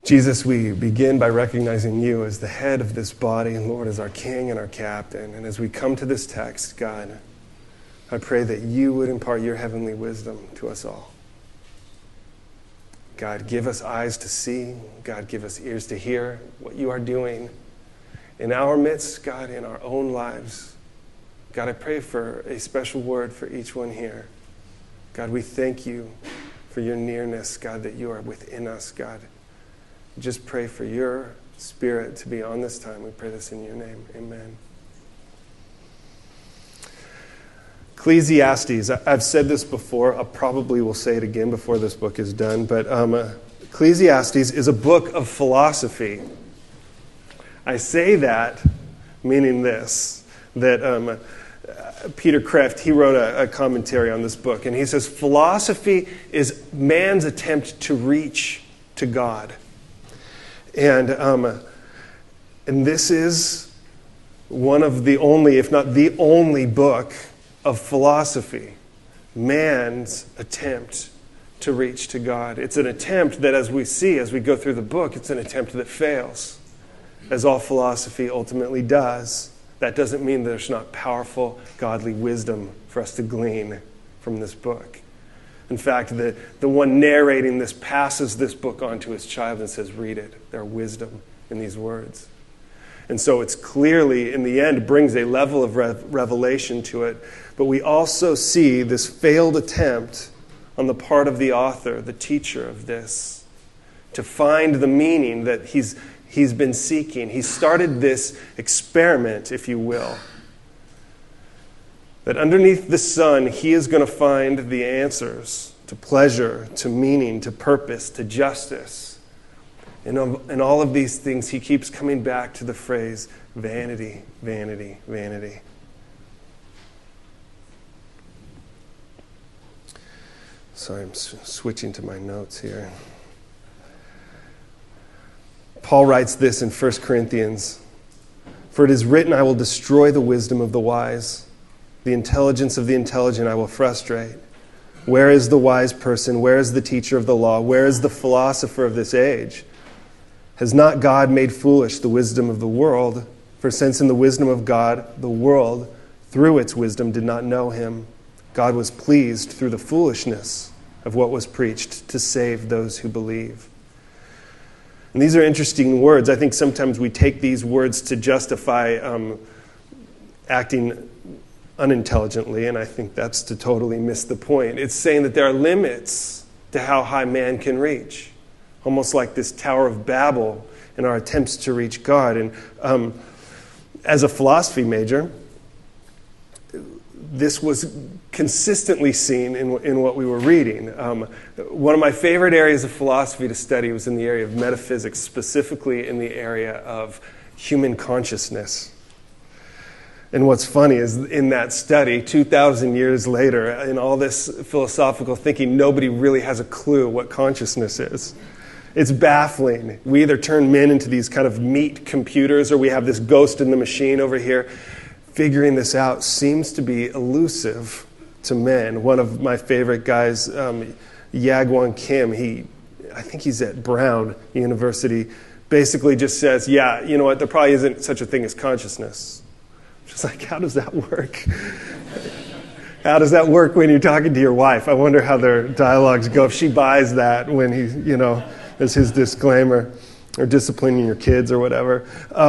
Jesus, we begin by recognizing you as the head of this body, and Lord, as our King and our captain. And as we come to this text, God, I pray that you would impart your heavenly wisdom to us all. God, give us eyes to see. God, give us ears to hear what you are doing in our midst, God, in our own lives. God, I pray for a special word for each one here. God, we thank you for your nearness, God, that you are within us, God. Just pray for your Spirit to be on this time. We pray this in your name. Amen. Ecclesiastes. I've said this before. I probably will say it again before this book is done. But Ecclesiastes is a book of philosophy. I say that meaning this, that Peter Kreeft, he wrote a commentary on this book. And he says, philosophy is man's attempt to reach to God. And this is one of the only, if not the only book of philosophy, man's attempt to reach to God. It's an attempt that, as we see, as we go through the book, it's an attempt that fails, as all philosophy ultimately does. That doesn't mean there's not powerful, godly wisdom for us to glean from this book. In fact, the one narrating this passes this book on to his child and says, read it. There are wisdom in these words. And so it's clearly, in the end, brings a level of revelation to it. But we also see this failed attempt on the part of the author, the teacher of this, to find the meaning that he's been seeking. He started this experiment, if you will, that underneath the sun, he is going to find the answers to pleasure, to meaning, to purpose, to justice. And all of these things, he keeps coming back to the phrase, vanity, vanity, vanity. Sorry, I'm switching to my notes here. Paul writes this in 1 Corinthians, "For it is written, I will destroy the wisdom of the wise. The intelligence of the intelligent I will frustrate. Where is the wise person? Where is the teacher of the law? Where is the philosopher of this age? Has not God made foolish the wisdom of the world? For since in the wisdom of God, the world, through its wisdom, did not know him, God was pleased through the foolishness of what was preached to save those who believe." And these are interesting words. I think sometimes we take these words to justify acting unintelligently, and I think that's to totally miss the point. It's saying that there are limits to how high man can reach, almost like this Tower of Babel in our attempts to reach God. And as a philosophy major, this was consistently seen in what we were reading. One of my favorite areas of philosophy to study was in the area of metaphysics, specifically in the area of human consciousness. And what's funny is in that study, 2,000 years later, in all this philosophical thinking, nobody really has a clue what consciousness is. It's baffling. We either turn men into these kind of meat computers, or we have this ghost in the machine over here. Figuring this out seems to be elusive to men. One of my favorite guys, Yagwon Kim, I think he's at Brown University, basically just says, yeah, you know what, there probably isn't such a thing as consciousness. Just like, how does that work? How does that work when you're talking to your wife? I wonder how their dialogues go. If she buys that when he, as his disclaimer, or disciplining your kids or whatever.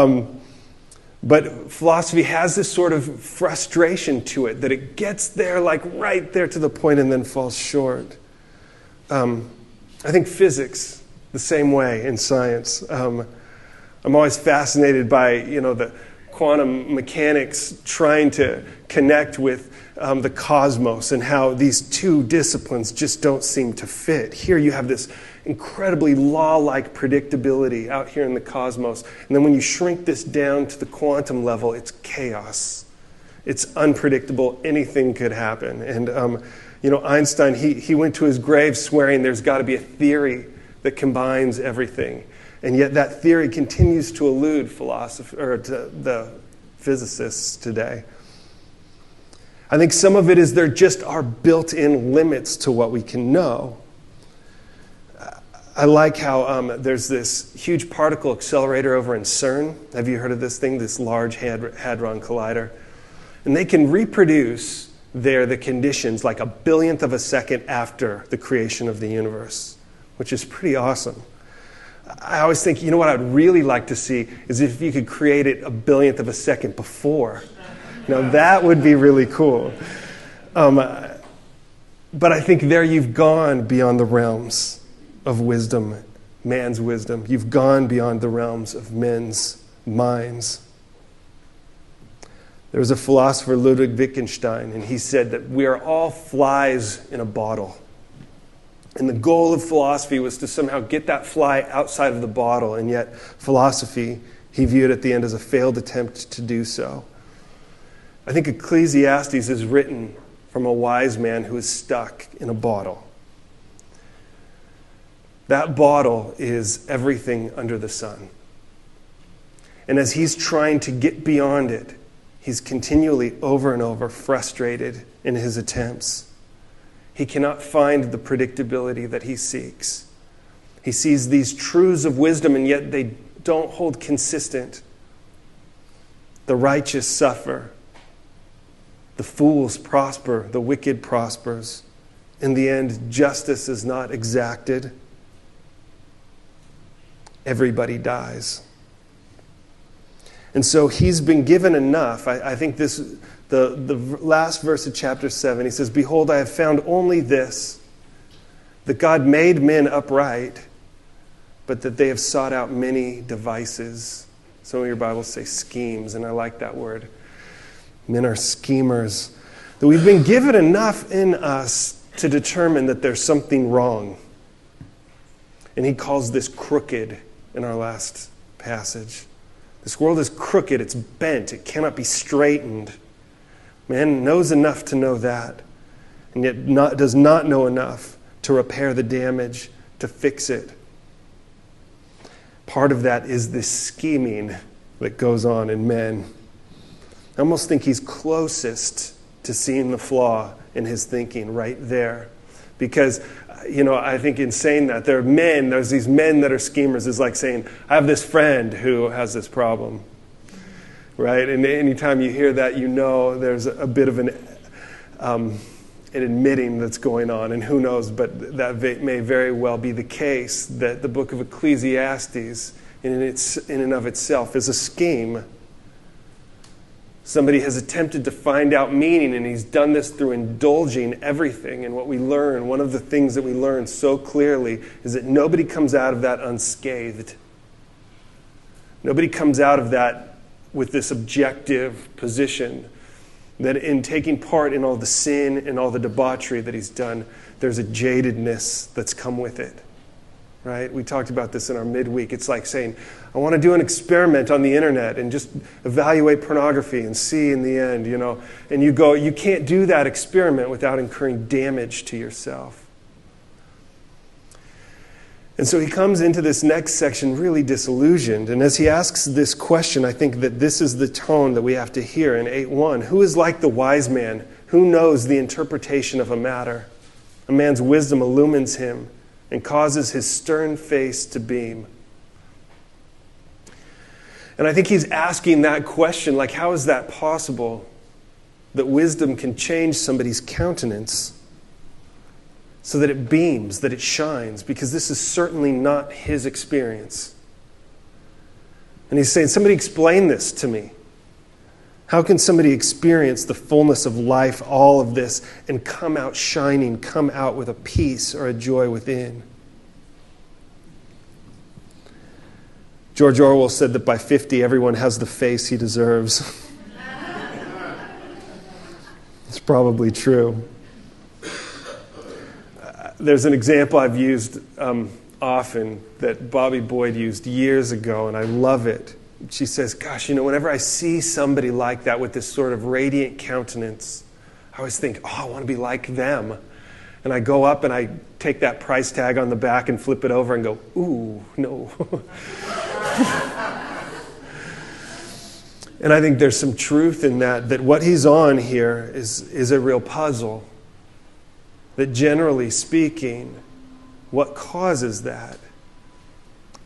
But philosophy has this sort of frustration to it, that it gets there, like right there to the point, and then falls short. I think physics, the same way in science. I'm always fascinated by, the quantum mechanics trying to connect with the cosmos and how these two disciplines just don't seem to fit. Here you have this incredibly law-like predictability out here in the cosmos. And then when you shrink this down to the quantum level, it's chaos. It's unpredictable. Anything could happen. And, Einstein, he went to his grave swearing there's got to be a theory that combines everything. And yet that theory continues to elude to the physicists today. I think some of it is there just are built-in limits to what we can know. I like how there's this huge particle accelerator over in CERN. Have you heard of this thing, this Large Hadron Collider? And they can reproduce there the conditions like a billionth of a second after the creation of the universe, which is pretty awesome. I always think, you know what I'd really like to see is if you could create it a billionth of a second before. Now that would be really cool. But I think there you've gone beyond the realms of wisdom, man's wisdom. You've gone beyond the realms of men's minds. There was a philosopher, Ludwig Wittgenstein, and he said that we are all flies in a bottle. And the goal of philosophy was to somehow get that fly outside of the bottle, and yet philosophy, he viewed at the end as a failed attempt to do so. I think Ecclesiastes is written from a wise man who is stuck in a bottle. That bottle is everything under the sun. And as he's trying to get beyond it, he's continually over and over frustrated in his attempts. He cannot find the predictability that he seeks. He sees these truths of wisdom, and yet they don't hold consistent. The righteous suffer. The fools prosper. The wicked prospers. In the end, justice is not exacted. Everybody dies. And so he's been given enough. I think this, the last verse of chapter 7, he says, "Behold, I have found only this, that God made men upright, but that they have sought out many devices." Some of your Bibles say schemes, and I like that word. Men are schemers. That we've been given enough in us to determine that there's something wrong. And he calls this crooked in our last passage. This world is crooked, it's bent, it cannot be straightened. Man knows enough to know that, and yet does not know enough to repair the damage, to fix it. Part of that is this scheming that goes on in men. I almost think he's closest to seeing the flaw in his thinking right there. Because, I think in saying that, there's these men that are schemers. It's like saying, I have this friend who has this problem. Right? And anytime you hear that, there's a bit of an admitting that's going on. And who knows, but that may very well be the case, that the book of Ecclesiastes, in and of itself, is a scheme. Somebody has attempted to find out meaning, and he's done this through indulging everything. And what we learn, one of the things that we learn so clearly, is that nobody comes out of that unscathed. Nobody comes out of that with this objective position, that in taking part in all the sin and all the debauchery that he's done, there's a jadedness that's come with it. Right? We talked about this in our midweek. It's like saying, I want to do an experiment on the internet and just evaluate pornography and see in the end, And you can't do that experiment without incurring damage to yourself. And so he comes into this next section really disillusioned. And as he asks this question, I think that this is the tone that we have to hear in 8:1. Who is like the wise man? Who knows the interpretation of a matter? A man's wisdom illumines him and causes his stern face to beam. And I think he's asking that question, like, how is that possible? That wisdom can change somebody's countenance so that it beams, that it shines, because this is certainly not his experience. And he's saying, somebody explain this to me. How can somebody experience the fullness of life, all of this, and come out shining, come out with a peace or a joy within? George Orwell said that by 50, everyone has the face he deserves. It's probably true. There's an example I've used often that Bobby Boyd used years ago, and I love it. She says, gosh, whenever I see somebody like that with this sort of radiant countenance, I always think, I want to be like them. And I go up and I take that price tag on the back and flip it over and go, ooh, no. And I think there's some truth in that what he's on here is a real puzzle. That generally speaking, what causes that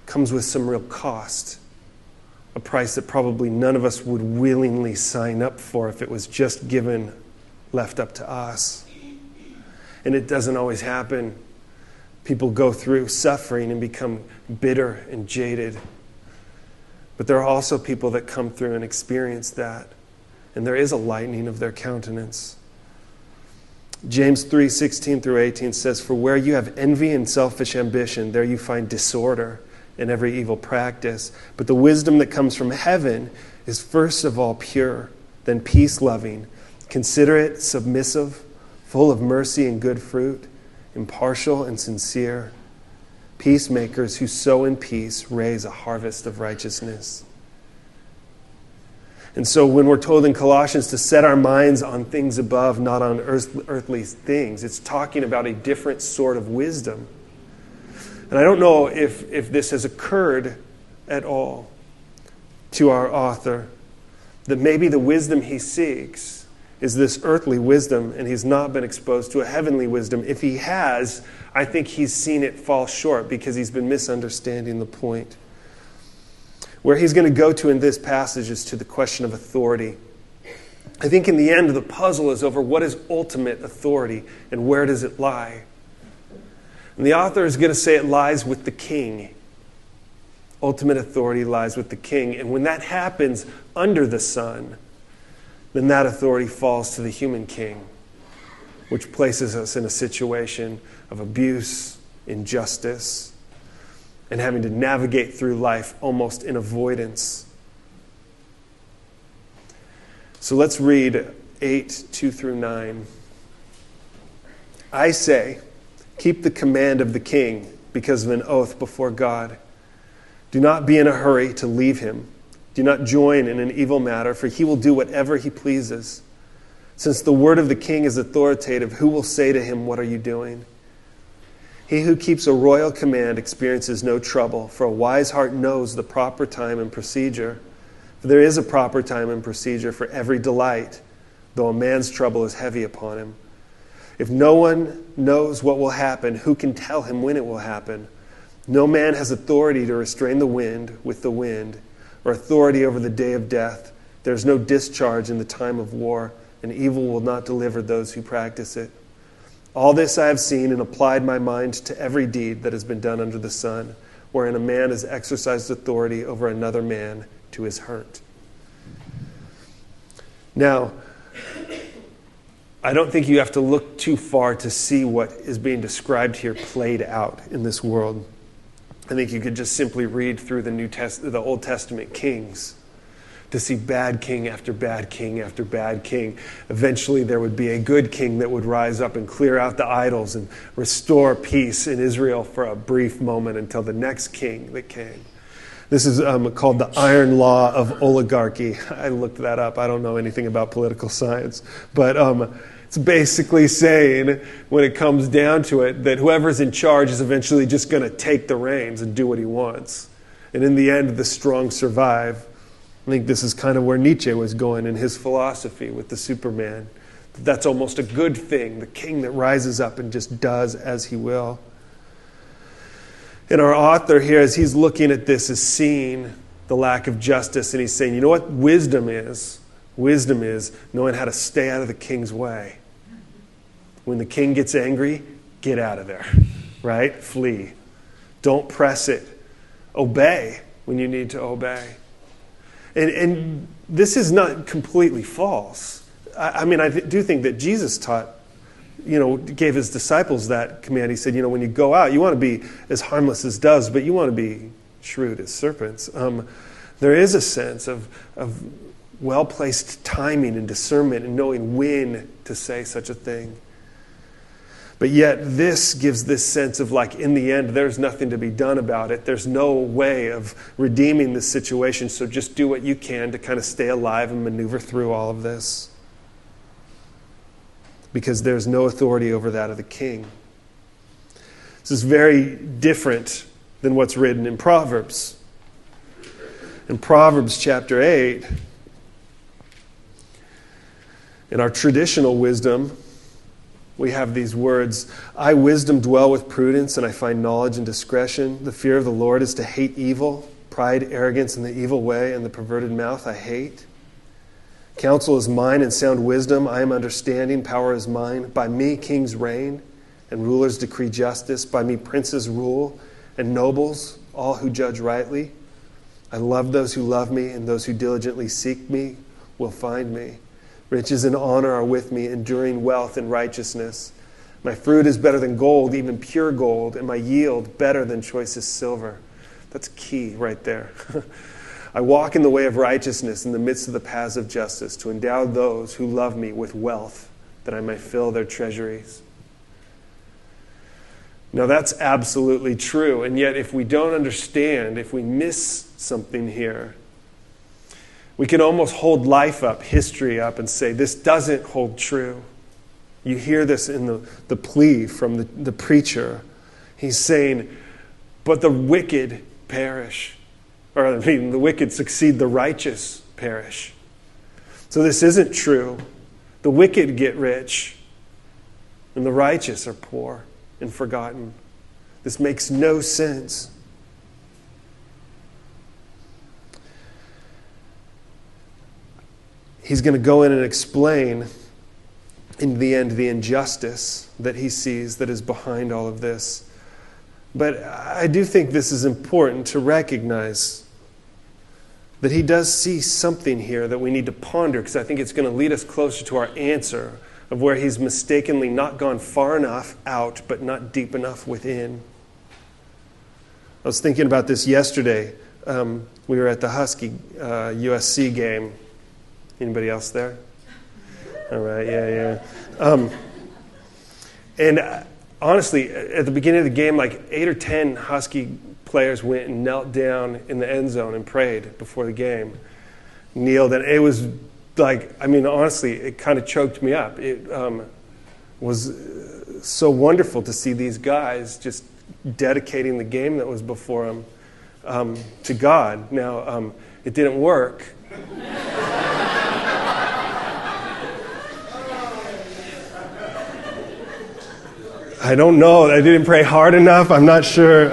comes with some real cost. A price that probably none of us would willingly sign up for if it was just left up to us. And it doesn't always happen. People go through suffering and become bitter and jaded. But there are also people that come through and experience that. And there is a lightening of their countenance. James 3:16 through 18 says, "For where you have envy and selfish ambition, there you find disorder and every evil practice. But the wisdom that comes from heaven is first of all pure, then peace-loving, considerate, submissive, full of mercy and good fruit, impartial and sincere. Peacemakers who sow in peace raise a harvest of righteousness." And so when we're told in Colossians to set our minds on things above, not on earthly things, it's talking about a different sort of wisdom. And I don't know if this has occurred at all to our author, that maybe the wisdom he seeks is this earthly wisdom and he's not been exposed to a heavenly wisdom. If he has, I think he's seen it fall short because he's been misunderstanding the point. Where he's going to go to in this passage is to the question of authority. I think in the end the puzzle is over what is ultimate authority and where does it lie. And the author is going to say it lies with the king. Ultimate authority lies with the king. And when that happens under the sun, then that authority falls to the human king, which places us in a situation of abuse, injustice, and having to navigate through life almost in avoidance. So let's read 8:2 through 9. "I say, keep the command of the king because of an oath before God. Do not be in a hurry to leave him. Do not join in an evil matter, for he will do whatever he pleases. Since the word of the king is authoritative, who will say to him, 'What are you doing?' He who keeps a royal command experiences no trouble, for a wise heart knows the proper time and procedure. For there is a proper time and procedure for every delight, though a man's trouble is heavy upon him. If no one knows what will happen, who can tell him when it will happen? No man has authority to restrain the wind with the wind, or authority over the day of death. There is no discharge in the time of war, and evil will not deliver those who practice it. All this I have seen and applied my mind to every deed that has been done under the sun, wherein a man has exercised authority over another man to his hurt." Now, I don't think you have to look too far to see what is being described here played out in this world. I think you could just simply read through the Old Testament kings to see bad king after bad king after bad king. Eventually there would be a good king that would rise up and clear out the idols and restore peace in Israel for a brief moment until the next king that came. This is called the iron law of oligarchy. I looked that up. I don't know anything about political science. But it's basically saying, when it comes down to it, that whoever's in charge is eventually just going to take the reins and do what he wants. And in the end, the strong survive. I think this is kind of where Nietzsche was going in his philosophy with the Superman. That's almost a good thing, the king that rises up and just does as he will. And our author here, as he's looking at this, is seeing the lack of justice, and he's saying, you know what wisdom is? Wisdom is knowing how to stay out of the king's way. When the king gets angry, get out of there, right? Flee. Don't press it. Obey when you need to obey. And this is not completely false. I do think that Jesus taught, gave his disciples that command. He said, when you go out, you want to be as harmless as doves, but you want to be shrewd as serpents. There is a sense of well-placed timing and discernment and knowing when to say such a thing. But yet this gives this sense of in the end, there's nothing to be done about it. There's no way of redeeming this situation, so just do what you can to kind of stay alive and maneuver through all of this. Because there's no authority over that of the king. This is very different than what's written in Proverbs. In Proverbs chapter 8, in our traditional wisdom, we have these words, I, wisdom, dwell with prudence, and I find knowledge and discretion. The fear of the Lord is to hate evil, pride, arrogance, and the evil way, and the perverted mouth I hate. Counsel is mine and sound wisdom. I am understanding. Power is mine. By me kings reign, and rulers decree justice. By me princes rule, and nobles, all who judge rightly. I love those who love me, and those who diligently seek me will find me. Riches and honor are with me, enduring wealth and righteousness. My fruit is better than gold, even pure gold, and my yield better than choicest silver. That's key right there. I walk in the way of righteousness in the midst of the paths of justice, to endow those who love me with wealth, that I may fill their treasuries. Now that's absolutely true, and yet if we don't understand, if we miss something here, we can almost hold life up, history up, and say, this doesn't hold true. You hear this in the plea from the preacher. He's saying, but the wicked perish. The wicked succeed, the righteous perish. So this isn't true. The wicked get rich, and the righteous are poor and forgotten. This makes no sense. He's going to go in and explain, in the end, the injustice that he sees that is behind all of this. But I do think this is important to recognize that he does see something here that we need to ponder, because I think it's going to lead us closer to our answer of where he's mistakenly not gone far enough out, but not deep enough within. I was thinking about this yesterday. We were at the Husky USC game. Anybody else there? All right, yeah. And honestly, at the beginning of the game, like 8 or 10 Husky players went and knelt down in the end zone and prayed before the game. Kneeled, and it was like, honestly, it kind of choked me up. It was so wonderful to see these guys just dedicating the game that was before them to God. Now, it didn't work. I don't know. I didn't pray hard enough. I'm not sure.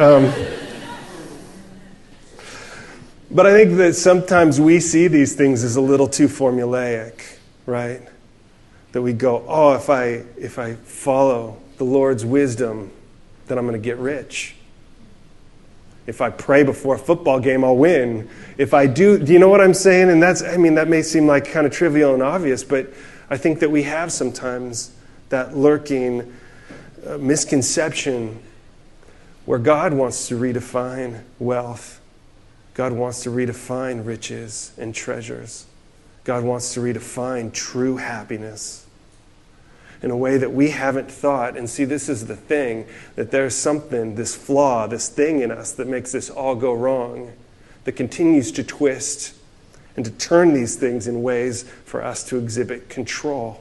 But I think that sometimes we see these things as a little too formulaic, right? That we go, if I follow the Lord's wisdom, then I'm going to get rich. If I pray before a football game, I'll win. If I do you know what I'm saying? And that may seem like kind of trivial and obvious, but I think that we have sometimes that lurking misconception where God wants to redefine wealth. God wants to redefine riches and treasures. God wants to redefine true happiness in a way that we haven't thought. And see, this is the thing, that there's something, this flaw, this thing in us that makes this all go wrong, that continues to twist and to turn these things in ways for us to exhibit control.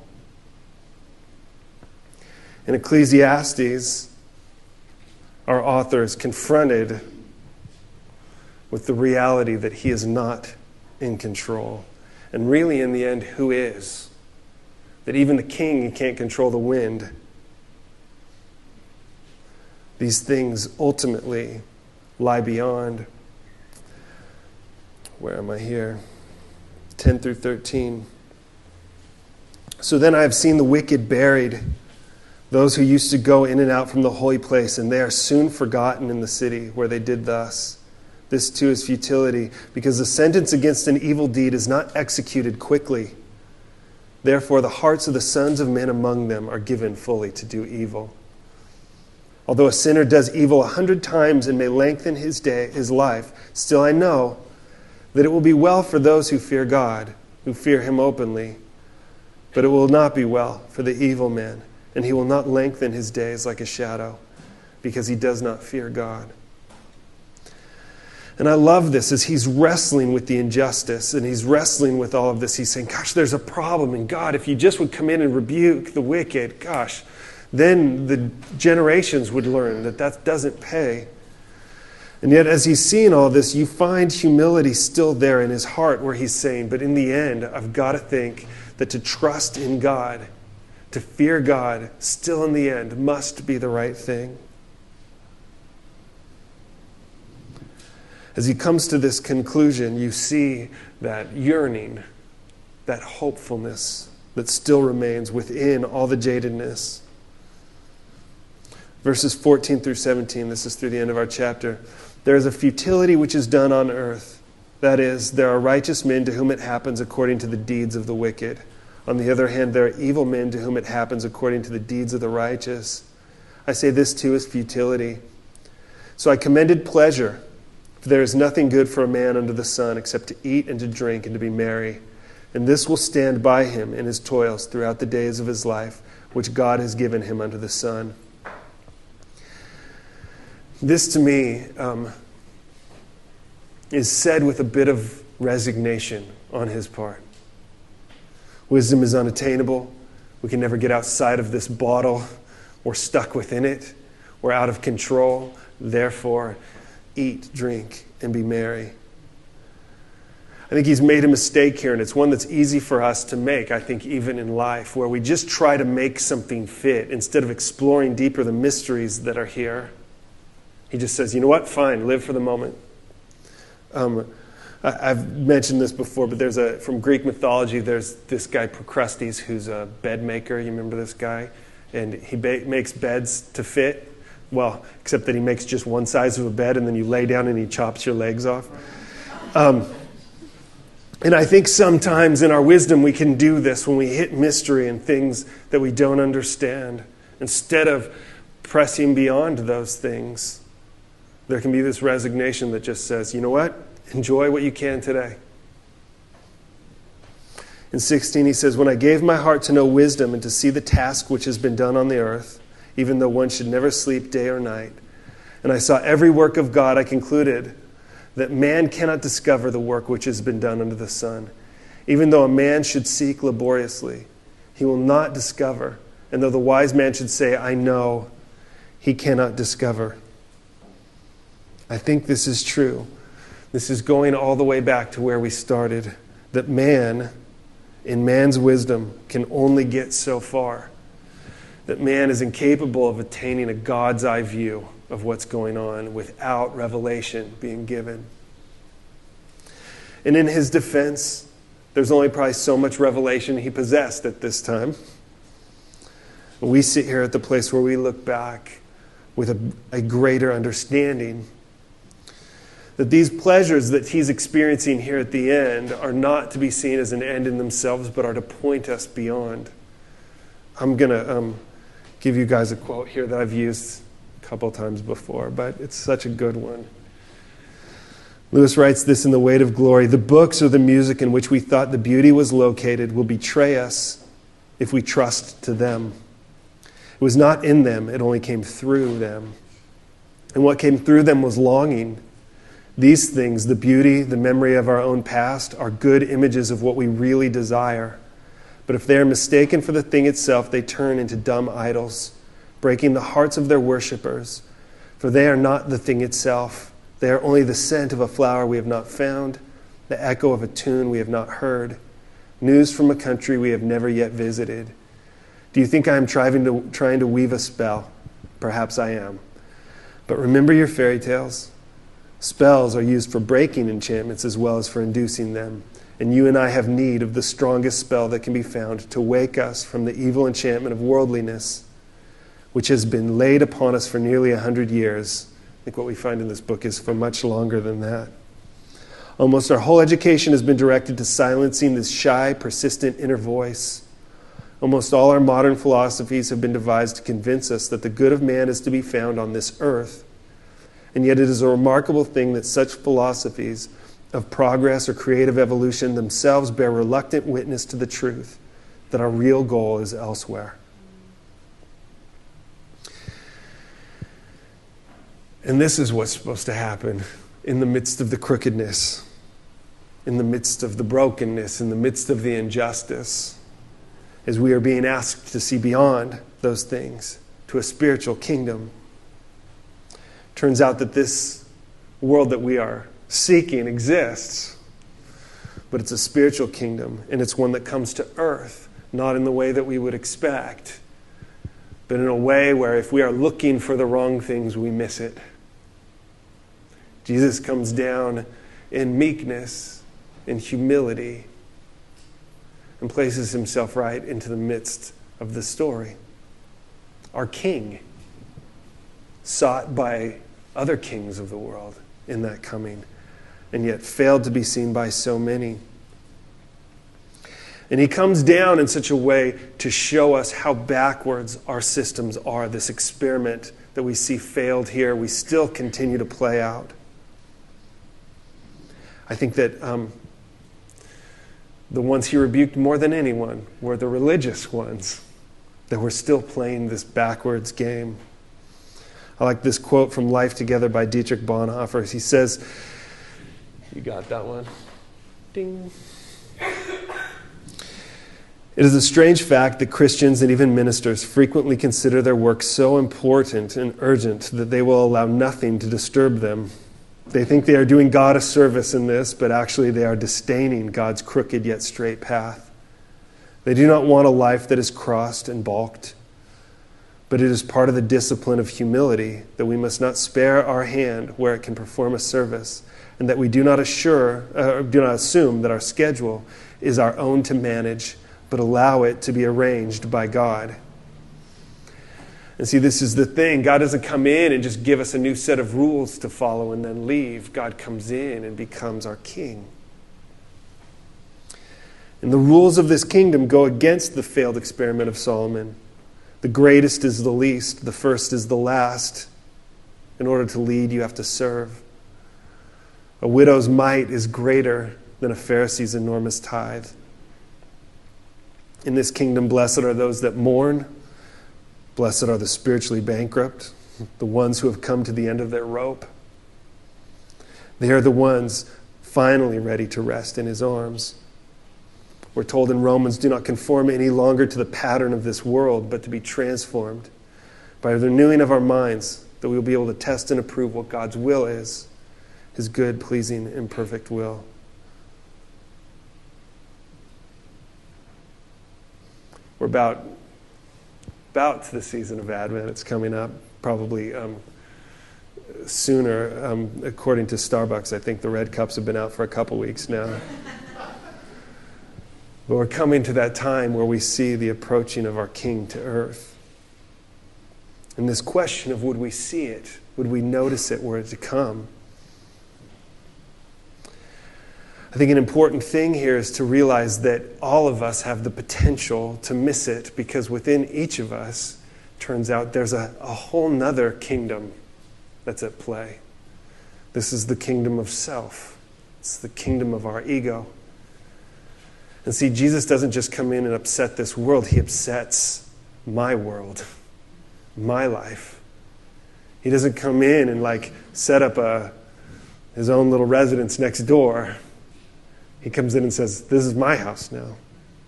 In Ecclesiastes, our author is confronted with the reality that he is not in control. And really, in the end, who is? That even the king, he can't control the wind. These things ultimately lie beyond. Where am I here? 10 through 13. So then I have seen the wicked buried, those who used to go in and out from the holy place, and they are soon forgotten in the city where they did thus. This too is futility, because the sentence against an evil deed is not executed quickly. Therefore, the hearts of the sons of men among them are given fully to do evil. Although a sinner does evil 100 times and may lengthen his life, still I know that it will be well for those who fear God, who fear him openly. But it will not be well for the evil man, and he will not lengthen his days like a shadow, because he does not fear God. And I love this as he's wrestling with the injustice and he's wrestling with all of this. He's saying, gosh, there's a problem. And God, if you just would come in and rebuke the wicked, gosh, then the generations would learn that doesn't pay. And yet as he's seeing all this, you find humility still there in his heart where he's saying, but in the end, I've got to think that to trust in God, to fear God still in the end must be the right thing. As he comes to this conclusion, you see that yearning, that hopefulness that still remains within all the jadedness. Verses 14 through 17, this is through the end of our chapter. There is a futility which is done on earth. That is, there are righteous men to whom it happens according to the deeds of the wicked. On the other hand, there are evil men to whom it happens according to the deeds of the righteous. I say this too is futility. So I commended pleasure. For there is nothing good for a man under the sun except to eat and to drink and to be merry. And this will stand by him in his toils throughout the days of his life, which God has given him under the sun. This to me is said with a bit of resignation on his part. Wisdom is unattainable. We can never get outside of this bottle. We're stuck within it. We're out of control. Therefore, eat, drink, and be merry. I think he's made a mistake here, and it's one that's easy for us to make, I think, even in life, where we just try to make something fit instead of exploring deeper the mysteries that are here. He just says, you know what? Fine, live for the moment. I've mentioned this before, but from Greek mythology, there's this guy Procrustes who's a bed maker. You remember this guy? And he makes beds to fit. Well, except that he makes just one size of a bed, and then you lay down and he chops your legs off. And I think sometimes in our wisdom we can do this when we hit mystery and things that we don't understand. Instead of pressing beyond those things, there can be this resignation that just says, you know what? Enjoy what you can today. In 16 he says, when I gave my heart to know wisdom and to see the task which has been done on the earth, even though one should never sleep day or night, and I saw every work of God, I concluded that man cannot discover the work which has been done under the sun. Even though a man should seek laboriously, he will not discover. And though the wise man should say, I know, he cannot discover. I think this is true. This is going all the way back to where we started, that man, in man's wisdom, can only get so far. That man is incapable of attaining a God's eye view of what's going on without revelation being given. And in his defense, there's only probably so much revelation he possessed at this time. We sit here at the place where we look back with a greater understanding that these pleasures that he's experiencing here at the end are not to be seen as an end in themselves, but are to point us beyond. I'm going to give you guys a quote here that I've used a couple times before, but it's such a good one. Lewis writes this in The Weight of Glory: the books or the music in which we thought the beauty was located will betray us if we trust to them. It was not in them, it only came through them. And what came through them was longing. These things, the beauty, the memory of our own past, are good images of what we really desire. But if they are mistaken for the thing itself, they turn into dumb idols, breaking the hearts of their worshippers. For they are not the thing itself. They are only the scent of a flower we have not found, the echo of a tune we have not heard, news from a country we have never yet visited. Do you think I am trying to weave a spell? Perhaps I am. But remember your fairy tales. Spells are used for breaking enchantments as well as for inducing them. And you and I have need of the strongest spell that can be found to wake us from the evil enchantment of worldliness, which has been laid upon us for nearly 100 years. I think what we find in this book is for much longer than that. Almost our whole education has been directed to silencing this shy, persistent inner voice. Almost all our modern philosophies have been devised to convince us that the good of man is to be found on this earth. And yet it is a remarkable thing that such philosophies of progress or creative evolution themselves bear reluctant witness to the truth that our real goal is elsewhere. And this is what's supposed to happen in the midst of the crookedness, in the midst of the brokenness, in the midst of the injustice, as we are being asked to see beyond those things to a spiritual kingdom. Turns out that this world that we are seeking exists, but it's a spiritual kingdom, and it's one that comes to earth not in the way that we would expect, but in a way where if we are looking for the wrong things, we miss it. Jesus comes down in meekness, in humility, and places himself right into the midst of the story. Our King, sought by other kings of the world in that coming, and yet failed to be seen by so many. And he comes down in such a way to show us how backwards our systems are. This experiment that we see failed here, we still continue to play out. I think that the ones he rebuked more than anyone were the religious ones that were still playing this backwards game. I like this quote from Life Together by Dietrich Bonhoeffer. He says, you got that one? Ding. It is a strange fact that Christians and even ministers frequently consider their work so important and urgent that they will allow nothing to disturb them. They think they are doing God a service in this, but actually they are disdaining God's crooked yet straight path. They do not want a life that is crossed and balked, but it is part of the discipline of humility that we must not spare our hand where it can perform a service, and that we do not assume that our schedule is our own to manage, but allow it to be arranged by God. And see, this is the thing. God doesn't come in and just give us a new set of rules to follow and then leave. God comes in and becomes our King. And the rules of this kingdom go against the failed experiment of Solomon. The greatest is the least. The first is the last. In order to lead, you have to serve. A widow's mite is greater than a Pharisee's enormous tithe. In this kingdom, blessed are those that mourn. Blessed are the spiritually bankrupt, the ones who have come to the end of their rope. They are the ones finally ready to rest in his arms. We're told in Romans, do not conform any longer to the pattern of this world, but to be transformed by the renewing of our minds, that we will be able to test and approve what God's will is, his good, pleasing, and perfect will. We're about to the season of Advent. It's coming up probably sooner. According to Starbucks, I think the red cups have been out for a couple weeks now. But we're coming to that time where we see the approaching of our King to earth. And this question of would we see it? Would we notice it were it to come? I think an important thing here is to realize that all of us have the potential to miss it, because within each of us, turns out there's a whole nother kingdom that's at play. This is the kingdom of self. It's the kingdom of our ego. And see, Jesus doesn't just come in and upset this world. He upsets my world, my life. He doesn't come in and set up his own little residence next door. He comes in and says, this is my house now.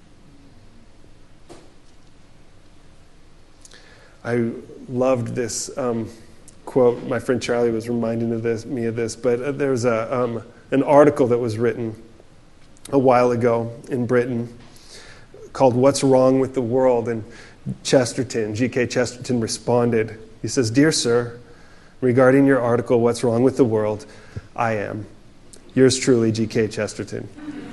I loved this quote. My friend Charlie was reminding me of this, but there's an article that was written a while ago in Britain called What's Wrong with the World? And G.K. Chesterton responded. He says, Dear Sir, regarding your article, What's Wrong with the World? I am. Yours truly, G.K. Chesterton.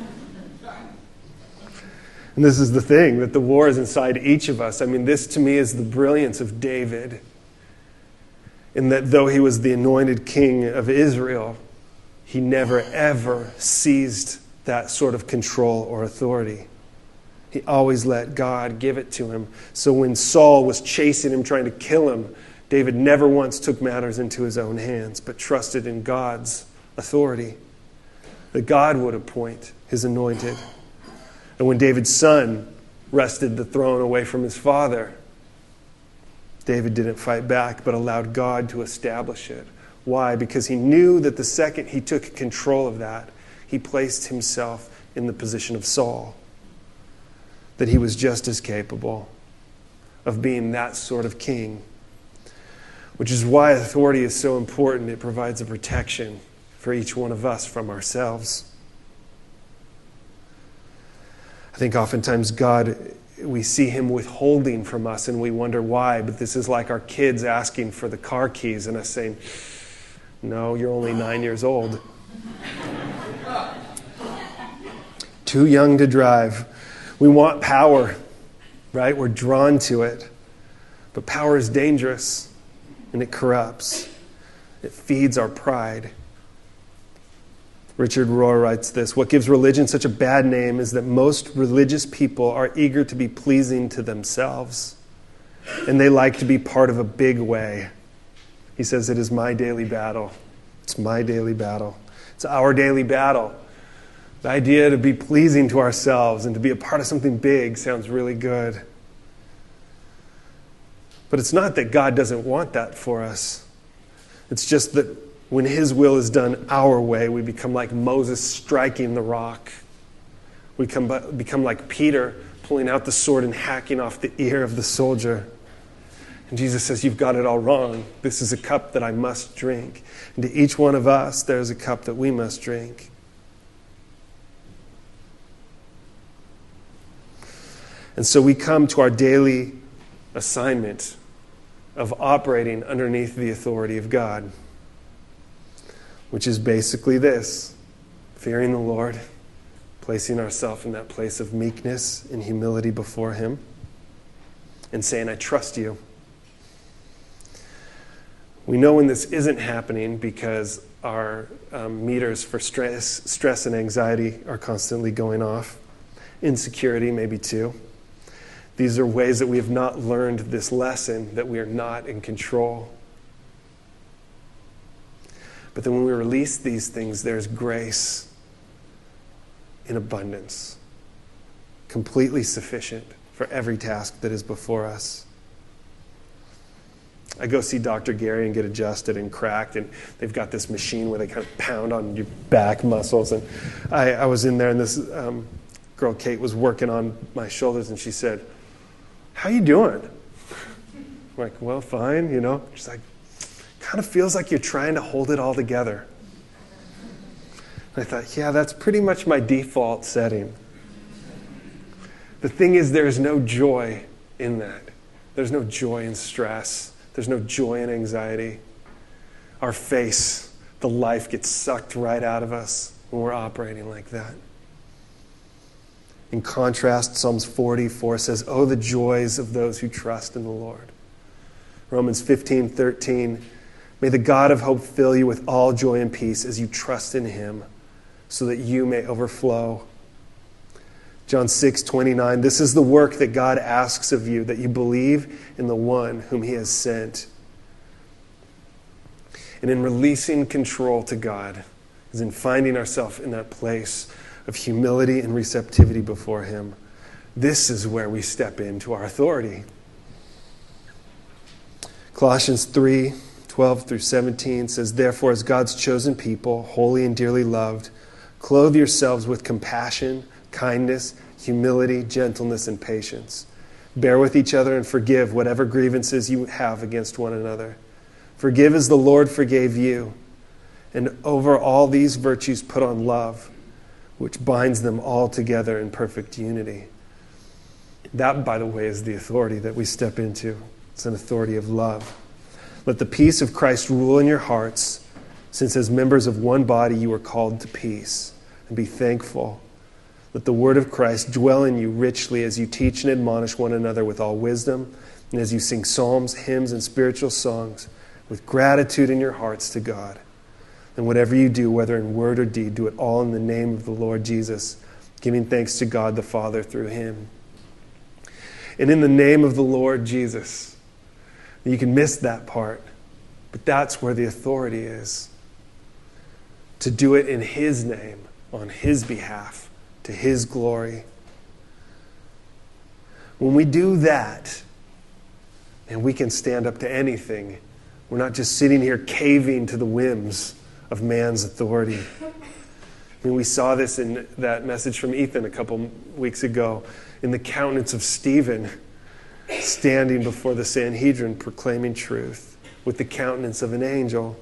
And this is the thing, that the war is inside each of us. I mean, this to me is the brilliance of David, in that though he was the anointed king of Israel, he never ever seized that sort of control or authority. He always let God give it to him. So when Saul was chasing him, trying to kill him, David never once took matters into his own hands, but trusted in God's authority, that God would appoint his anointed. And when David's son wrested the throne away from his father, David didn't fight back, but allowed God to establish it. Why? Because he knew that the second he took control of that, he placed himself in the position of Saul. That he was just as capable of being that sort of king. Which is why authority is so important. It provides a protection for each one of us from ourselves. I think oftentimes God we see him withholding from us and we wonder why. But this is like our kids asking for the car keys and us saying, no, you're only 9 years old. Too young to drive. We want power, right? We're drawn to it. But power is dangerous and it corrupts. It feeds our pride. Richard Rohr writes this: what gives religion such a bad name is that most religious people are eager to be pleasing to themselves, and they like to be part of a big way. He says, it is my daily battle. It's my daily battle. It's our daily battle. The idea to be pleasing to ourselves and to be a part of something big sounds really good. But it's not that God doesn't want that for us. It's just that when his will is done our way, we become like Moses striking the rock. We become like Peter pulling out the sword and hacking off the ear of the soldier. And Jesus says, you've got it all wrong. This is a cup that I must drink. And to each one of us, there's a cup that we must drink. And so we come to our daily assignment of operating underneath the authority of God, which is basically this: fearing the Lord, placing ourselves in that place of meekness and humility before him, and saying, I trust you. We know when this isn't happening because our meters for stress and anxiety are constantly going off. Insecurity, maybe too. These are ways that we have not learned this lesson, that we are not in control. But then when we release these things, there's grace in abundance, completely sufficient for every task that is before us. I go see Dr. Gary and get adjusted and cracked, and they've got this machine where they kind of pound on your back muscles. And I was in there, and this girl, Kate, was working on my shoulders, and she said, how you doing? I'm like, well, fine, you know. She's like, kind of feels like you're trying to hold it all together. And I thought, yeah, that's pretty much my default setting. The thing is, there's no joy in that. There's no joy in stress. There's no joy in anxiety. Our face, the life gets sucked right out of us when we're operating like that. In contrast, Psalms 44 says, oh, the joys of those who trust in the Lord. Romans 15:13, may the God of hope fill you with all joy and peace as you trust in him, so that you may overflow. John 6:29, this is the work that God asks of you, that you believe in the one whom he has sent. And in releasing control to God is in finding ourselves in that place of humility and receptivity before him. This is where we step into our authority. Colossians 3:12-17 says, therefore, as God's chosen people, holy and dearly loved, clothe yourselves with compassion, kindness, humility, gentleness, and patience. Bear with each other and forgive whatever grievances you have against one another. Forgive as the Lord forgave you. And over all these virtues put on love, which binds them all together in perfect unity. That, by the way, is the authority that we step into. It's an authority of love. Let the peace of Christ rule in your hearts, since as members of one body you are called to peace. And be thankful. Let the word of Christ dwell in you richly as you teach and admonish one another with all wisdom, and as you sing psalms, hymns, and spiritual songs with gratitude in your hearts to God. And whatever you do, whether in word or deed, do it all in the name of the Lord Jesus, giving thanks to God the Father through him. And in the name of the Lord Jesus, you can miss that part, but that's where the authority is. To do it in his name, on his behalf, to his glory. When we do that, and we can stand up to anything, we're not just sitting here caving to the whims of man's authority. I mean, we saw this in that message from Ethan a couple weeks ago, in the countenance of Stephen, standing before the Sanhedrin proclaiming truth with the countenance of an angel.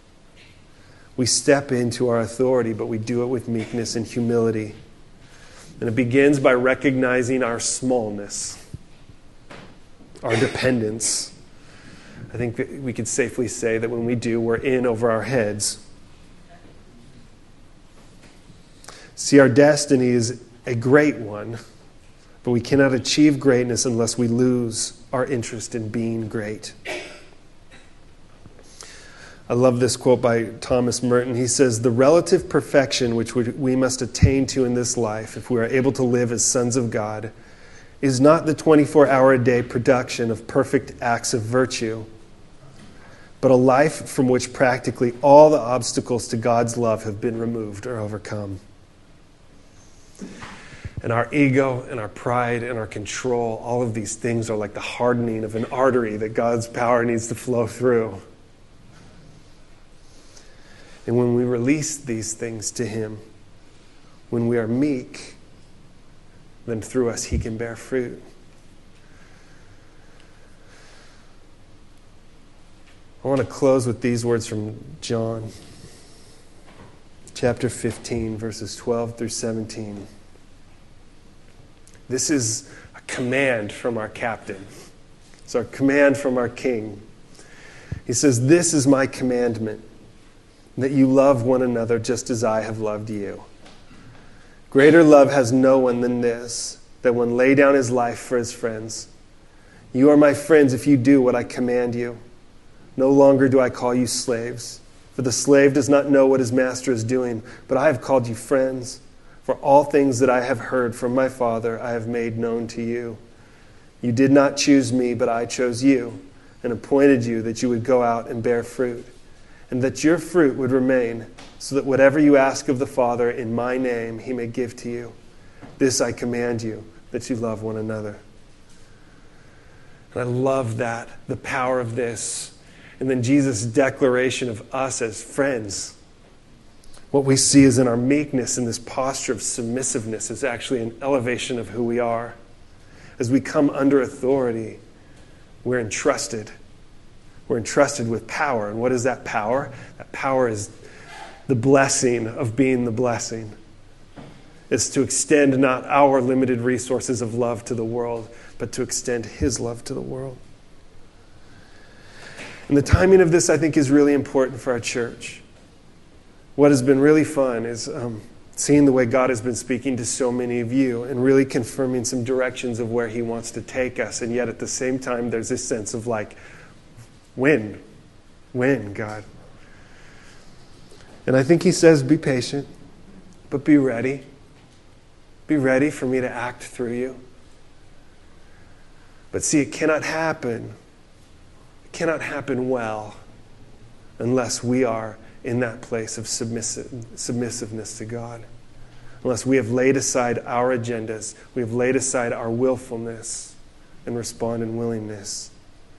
We step into our authority, but we do it with meekness and humility. And it begins by recognizing our smallness, our dependence. I think that we could safely say that when we do, we're in over our heads. See, our destiny is a great one, but we cannot achieve greatness unless we lose our interest in being great. I love this quote by Thomas Merton. He says, "The relative perfection which we must attain to in this life, if we are able to live as sons of God, is not the 24-hour-a-day production of perfect acts of virtue, but a life from which practically all the obstacles to God's love have been removed or overcome." And our ego and our pride and our control, all of these things are like the hardening of an artery that God's power needs to flow through. And when we release these things to Him, when we are meek, then through us He can bear fruit. I want to close with these words from John, chapter 15, verses 12 through 17. This is a command from our captain. It's our command from our King. He says, "This is my commandment, that you love one another just as I have loved you. Greater love has no one than this, that one lay down his life for his friends. You are my friends if you do what I command you. No longer do I call you slaves, for the slave does not know what his master is doing, but I have called you friends. For all things that I have heard from my Father I have made known to you. You did not choose me, but I chose you, and appointed you that you would go out and bear fruit, and that your fruit would remain, so that whatever you ask of the Father in my name He may give to you. This I command you, that you love one another." And I love that, the power of this. And then Jesus' declaration of us as friends. What we see is in our meekness, in this posture of submissiveness, is actually an elevation of who we are. As we come under authority, we're entrusted. We're entrusted with power. And what is that power? That power is the blessing of being the blessing. It's to extend not our limited resources of love to the world, but to extend His love to the world. And the timing of this, I think, is really important for our church. What has been really fun is seeing the way God has been speaking to so many of you and really confirming some directions of where He wants to take us. And yet at the same time, there's this sense of like, when, God? And I think He says, be patient, but be ready. Be ready for me to act through you. But see, it cannot happen. It cannot happen well unless we are in that place of submissiveness to God. Unless we have laid aside our agendas, we have laid aside our willfulness and respond in willingness.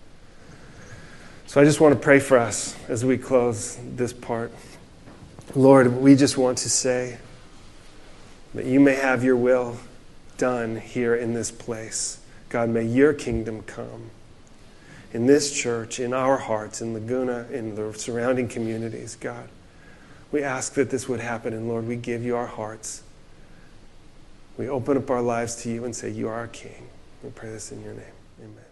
So I just want to pray for us as we close this part. Lord, we just want to say that you may have your will done here in this place. God, may your kingdom come in this church, in our hearts, in Laguna, in the surrounding communities, God. We ask that this would happen, and Lord, we give you our hearts. We open up our lives to you and say, you are our King. We pray this in your name. Amen.